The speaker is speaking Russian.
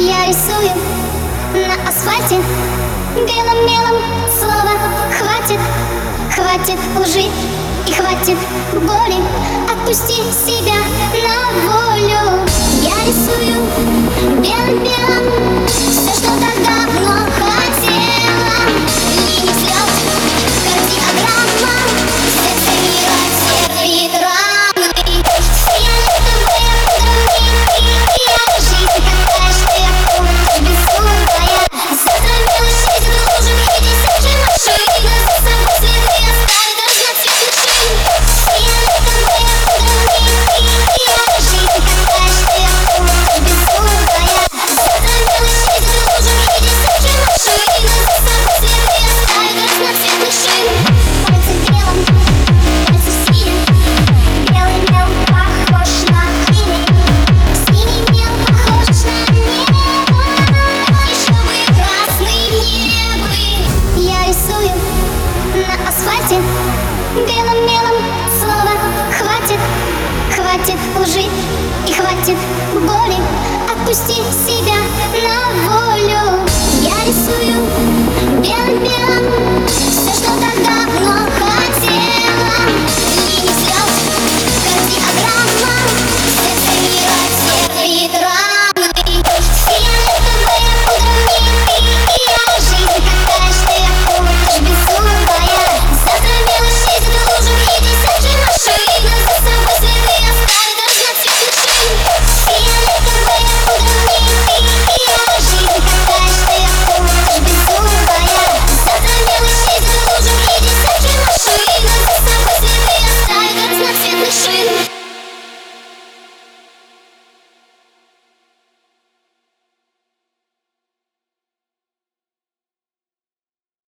Я рисую на асфальте белым мелом слова хватит. Хватит лжи и хватит боли. Отпусти себя на волю. Я рисую белым-белым все, что так давно хотела. Линии слез, кардиограмма, сердце мира терпит раны. Фиолетовые дымки, я жизнь такая, что я помню безумная. Завтра мелочь едет в лужу, и десятки машин за собой следы оставит разноцветных шин. Фиолетовые дымки, я жизнь такая, что я помню безумная. Завтра мелочь едет в лужу, и десятки машин за собой следы оставит разноцветных шин. Пальцы белым, пальцы синим, белый мел похож на синий. Синий мел похож на небо, и чтобы красный небо. Я рисую на асфальте белым мелом слова хватит. Хватит лжи и хватит боли. Отпусти себя на волю. Я рисую белым-белым